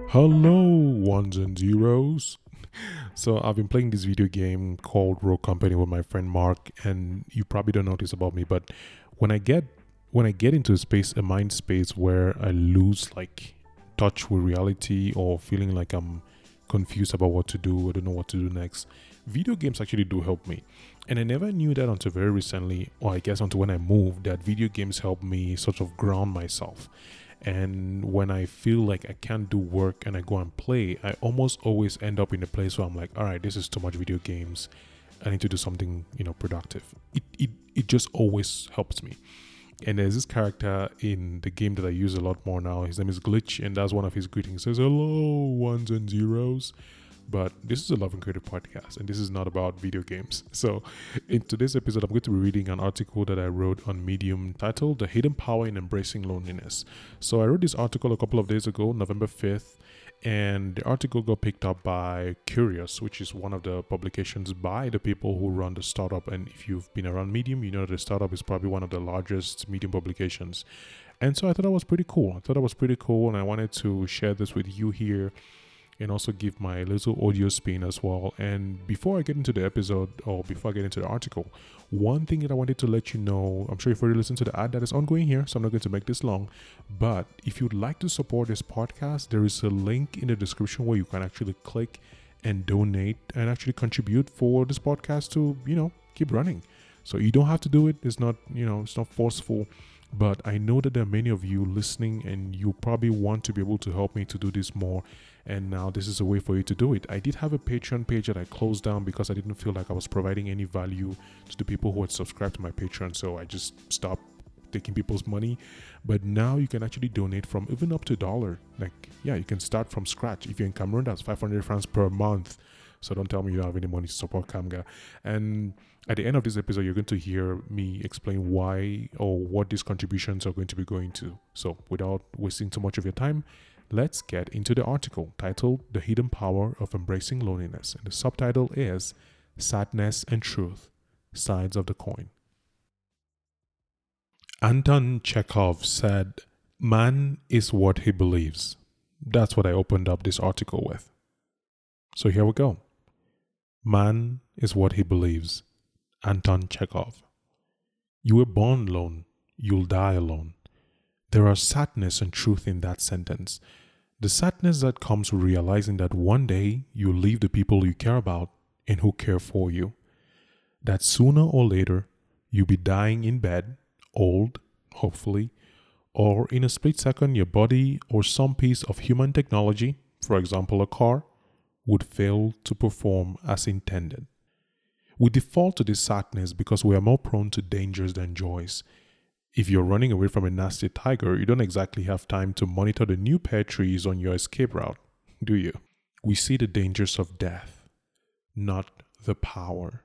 Hello, ones and zeros. So I've been playing this video game called Rogue Company with my friend Mark, and you probably don't know this about me, but when I get into a mind space where I lose touch with reality or feeling like I'm confused about what to do, I don't know what to do next, video games actually do help me. And I never knew that until very recently, or I guess until when I moved, that video games help me sort of ground myself. And when I feel like I can't do work and I go and play, I almost always end up in a place where I'm like, all right, this is too much video games. I need to do something, productive. It just always helps me. And there's this character in the game that I use a lot more now. His name is Glitch, and that's one of his greetings. He says, hello, ones and zeros. But this is a Love and Creative podcast, and this is not about video games. So, in today's episode, I'm going to be reading an article that I wrote on Medium titled The Hidden Power in Embracing Loneliness. So, I wrote this article a couple of days ago, November 5th, and the article got picked up by Curious, which is one of the publications by the people who run the startup. And if you've been around Medium, you know that the startup is probably one of the largest Medium publications. And so I thought that was pretty cool. And I wanted to share this with you here and also give my little audio spin as well. And before I get into the episode, or before I get into the article, one thing that I wanted to let you know, I'm sure you've already listened to the ad that is ongoing here, so I'm not going to make this long, but if you'd like to support this podcast, there is a link in the description where you can actually click and donate and actually contribute for this podcast to, keep running. So you don't have to do it. It's not, it's not forceful. But I know that there are many of you listening and you probably want to be able to help me to do this more. And now this is a way for you to do it. I did have a Patreon page that I closed down because I didn't feel like I was providing any value to the people who had subscribed to my Patreon. So I just stopped taking people's money. But now you can actually donate from even up to $1. You can start from scratch. If you're in Cameroon, that's 500 francs per month. So don't tell me you don't have any money to support Kamga. And at the end of this episode, you're going to hear me explain why or what these contributions are going to be going to. So without wasting too much of your time, let's get into the article titled The Hidden Power of Embracing Loneliness. And the subtitle is Sadness and Truth, Sides of the Coin. Anton Chekhov said, "Man is what he believes." That's what I opened up this article with. So here we go. Man is what he believes. Anton Chekhov. You were born alone. You'll die alone. There are sadness and truth in that sentence. The sadness that comes with realizing that one day you'll leave the people you care about and who care for you. That sooner or later you'll be dying in bed, old, hopefully, or in a split second your body or some piece of human technology, for example a car, would fail to perform as intended. We default to this sadness because we are more prone to dangers than joys. If you're running away from a nasty tiger, you don't exactly have time to monitor the new pear trees on your escape route, do you? We see the dangers of death, not the power.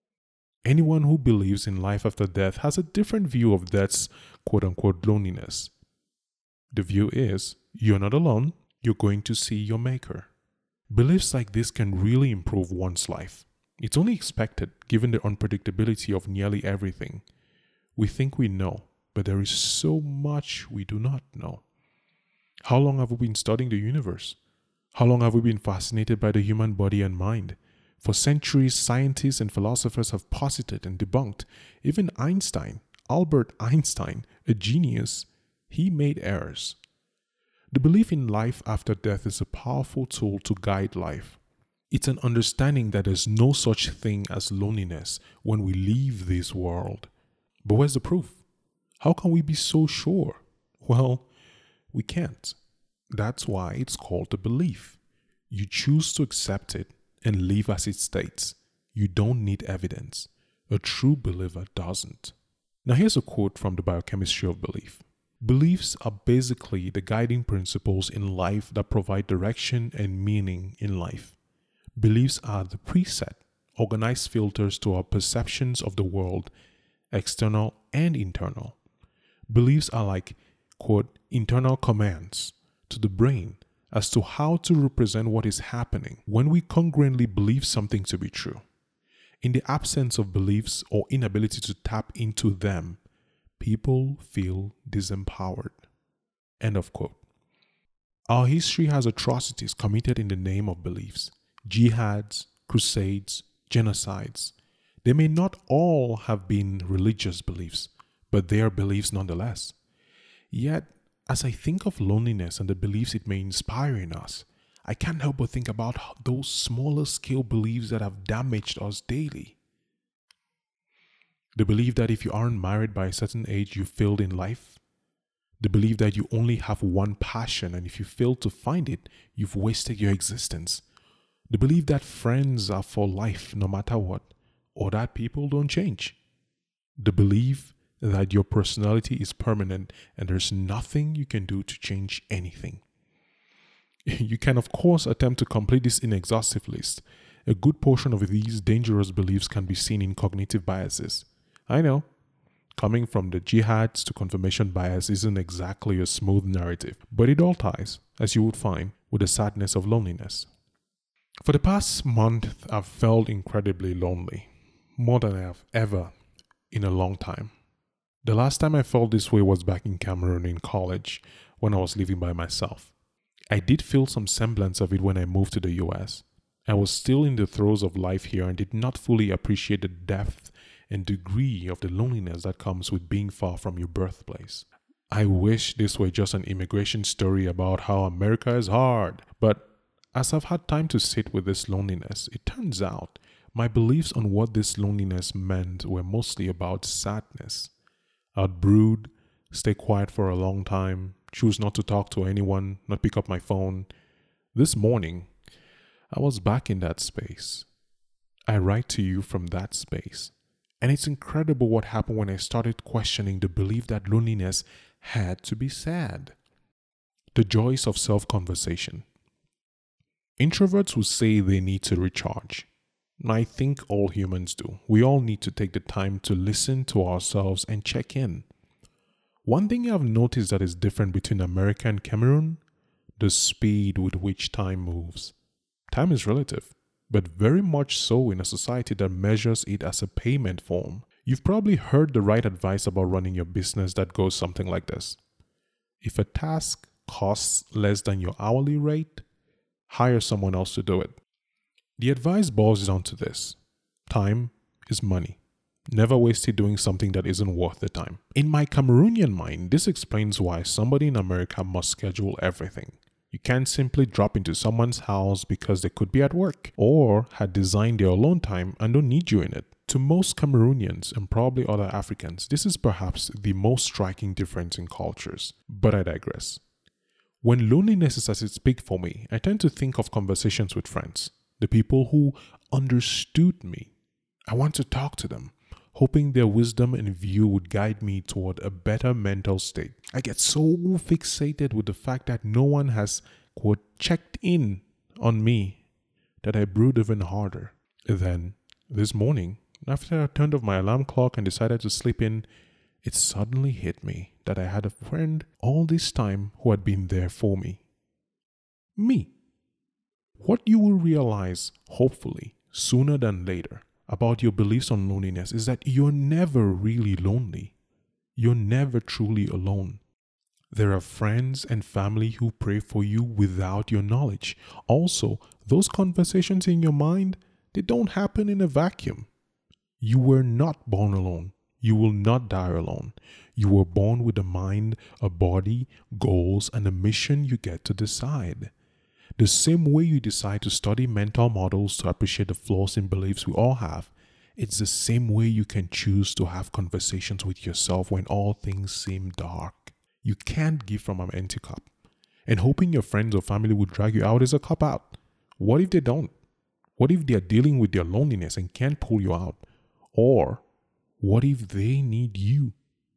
Anyone who believes in life after death has a different view of death's quote-unquote loneliness. The view is, you're not alone, you're going to see your maker. Beliefs like this can really improve one's life. It's only expected given the unpredictability of nearly everything. We think we know, but there is so much we do not know. How long have we been studying the universe? How long have we been fascinated by the human body and mind? For centuries, scientists and philosophers have posited and debunked. Even Einstein, Albert Einstein, a genius, he made errors. The belief in life after death is a powerful tool to guide life. It's an understanding that there's no such thing as loneliness when we leave this world. But where's the proof? How can we be so sure? Well, we can't. That's why it's called a belief. You choose to accept it and live as it states. You don't need evidence. A true believer doesn't. Now here's a quote from the biochemistry of belief. Beliefs are basically the guiding principles in life that provide direction and meaning in life. Beliefs are the preset, organized filters to our perceptions of the world, external and internal. Beliefs are like, quote, internal commands to the brain as to how to represent what is happening when we congruently believe something to be true. In the absence of beliefs or inability to tap into them, people feel disempowered. End of quote. Our history has atrocities committed in the name of beliefs, jihads, crusades, genocides. They may not all have been religious beliefs, but they are beliefs nonetheless. Yet, as I think of loneliness and the beliefs it may inspire in us, I can't help but think about those smaller scale beliefs that have damaged us daily. The belief that if you aren't married by a certain age, you failed in life. The belief that you only have one passion and if you fail to find it, you've wasted your existence. The belief that friends are for life no matter what, or that people don't change. The belief that your personality is permanent and there's nothing you can do to change anything. You can, of course, attempt to complete this inexhaustive list. A good portion of these dangerous beliefs can be seen in cognitive biases. I know, coming from the jihads to confirmation bias isn't exactly a smooth narrative, but it all ties, as you would find, with the sadness of loneliness. For the past month, I've felt incredibly lonely, more than I have ever in a long time. The last time I felt this way was back in Cameroon in college when I was living by myself. I did feel some semblance of it when I moved to the US. I was still in the throes of life here and did not fully appreciate the depth and degree of the loneliness that comes with being far from your birthplace. I wish this were just an immigration story about how America is hard, but as I've had time to sit with this loneliness, it turns out my beliefs on what this loneliness meant were mostly about sadness. I'd brood, stay quiet for a long time, choose not to talk to anyone, not pick up my phone. This morning, I was back in that space. I write to you from that space. And it's incredible what happened when I started questioning the belief that loneliness had to be sad. The joys of self-conversation. Introverts will say they need to recharge. I think all humans do. We all need to take the time to listen to ourselves and check in. One thing I've noticed that is different between America and Cameroon, the speed with which time moves. Time is relative, but very much so in a society that measures it as a payment form. You've probably heard the right advice about running your business that goes something like this. If a task costs less than your hourly rate, hire someone else to do it. The advice boils down to this. Time is money. Never waste it doing something that isn't worth the time. In my Cameroonian mind, this explains why somebody in America must schedule everything. You can't simply drop into someone's house because they could be at work or had designed their alone time and don't need you in it. To most Cameroonians and probably other Africans, this is perhaps the most striking difference in cultures. But I digress. When loneliness is at its peak for me, I tend to think of conversations with friends, the people who understood me. I want to talk to them, hoping their wisdom and view would guide me toward a better mental state. I get so fixated with the fact that no one has, quote, checked in on me that I brood even harder. Then, this morning, after I turned off my alarm clock and decided to sleep in, it suddenly hit me that I had a friend all this time who had been there for me. Me. What you will realize, hopefully, sooner than later, about your beliefs on loneliness is that you're never really lonely. You're never truly alone. There are friends and family who pray for you without your knowledge. Also, those conversations in your mind, they don't happen in a vacuum. You were not born alone. You will not die alone. You were born with a mind, a body, goals, and a mission you get to decide. The same way you decide to study mental models to appreciate the flaws in beliefs we all have, it's the same way you can choose to have conversations with yourself when all things seem dark. You can't give from an empty cup. And hoping your friends or family will drag you out is a cop-out. What if they don't? What if they're dealing with their loneliness and can't pull you out? Or what if they need you?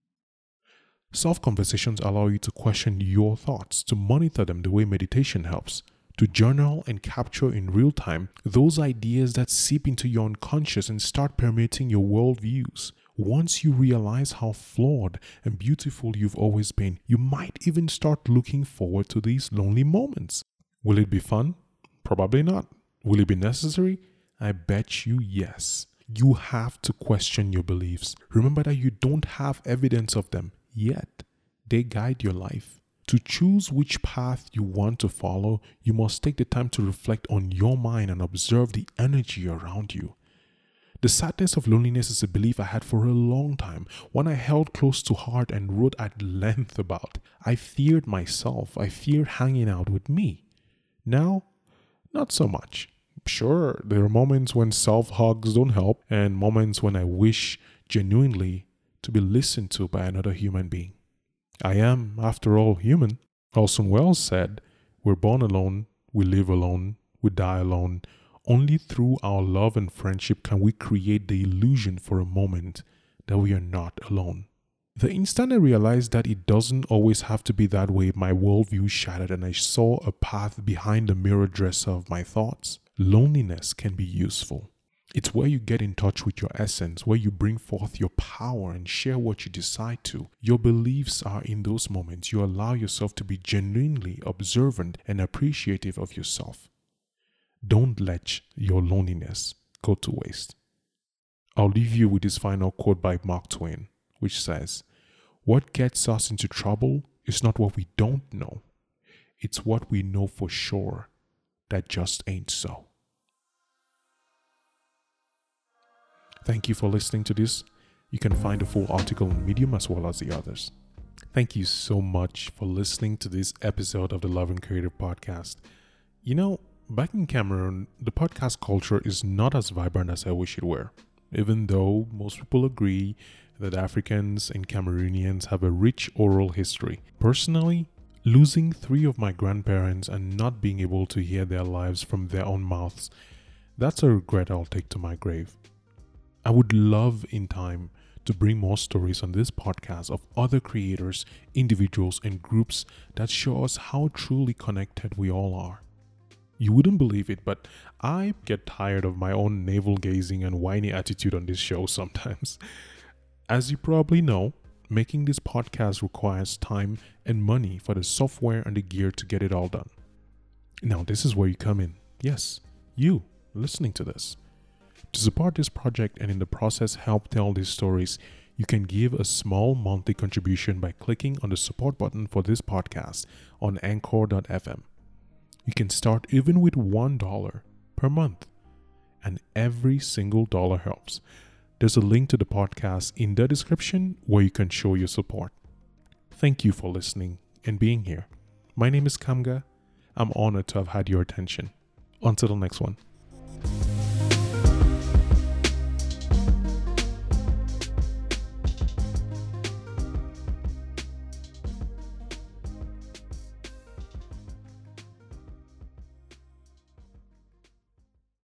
Self-conversations allow you to question your thoughts, to monitor them the way meditation helps, to journal and capture in real time those ideas that seep into your unconscious and start permeating your worldviews. Once you realize how flawed and beautiful you've always been, you might even start looking forward to these lonely moments. Will it be fun? Probably not. Will it be necessary? I bet you yes. You have to question your beliefs. Remember that you don't have evidence of them yet. They guide your life. To choose which path you want to follow, you must take the time to reflect on your mind and observe the energy around you. The sadness of loneliness is a belief I had for a long time, one I held close to heart and wrote at length about. I feared myself. I feared hanging out with me. Now, not so much. Sure, there are moments when self-hugs don't help and moments when I wish genuinely to be listened to by another human being. I am, after all, human. Orson Welles said, "We're born alone, we live alone, we die alone. Only through our love and friendship can we create the illusion for a moment that we are not alone." The instant I realized that it doesn't always have to be that way, my worldview shattered and I saw a path behind the mirror dresser of my thoughts. Loneliness can be useful. It's where you get in touch with your essence, where you bring forth your power and share what you decide to. Your beliefs are in those moments. You allow yourself to be genuinely observant and appreciative of yourself. Don't let your loneliness go to waste. I'll leave you with this final quote by Mark Twain, which says, "What gets us into trouble is not what we don't know. It's what we know for sure that just ain't so." Thank you for listening to this. You can find the full article on Medium as well as the others. Thank you so much for listening to this episode of the Love and Creative Podcast. Back in Cameroon, the podcast culture is not as vibrant as I wish it were, even though most people agree that Africans and Cameroonians have a rich oral history. Personally, losing 3 of my grandparents and not being able to hear their lives from their own mouths, that's a regret I'll take to my grave. I would love in time to bring more stories on this podcast of other creators, individuals, and groups that show us how truly connected we all are. You wouldn't believe it, but I get tired of my own navel-gazing and whiny attitude on this show sometimes. As you probably know, making this podcast requires time and money for the software and the gear to get it all done. Now, this is where you come in. Yes, you listening to this. To support this project and in the process help tell these stories, you can give a small monthly contribution by clicking on the support button for this podcast on anchor.fm. You can start even with $1 per month, and every single dollar helps. There's a link to the podcast in the description where you can show your support. Thank you for listening and being here. My name is Kamga. I'm honored to have had your attention. Until the next one.